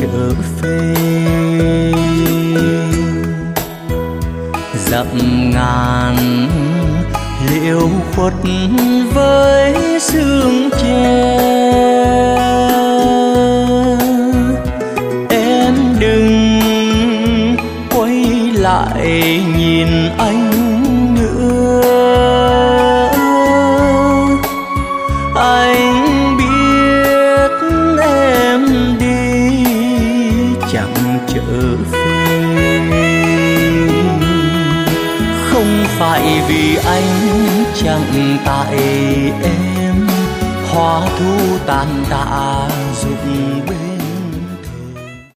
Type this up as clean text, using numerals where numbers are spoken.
trở về. Dặm ngàn liễu khuất với sương tre, em đừng quay lại nhìn anh nữa. Anh biết em đi chẳng trở về, không phải vì anh chẳng tại em, hoa thu tàn tạ rụng bên.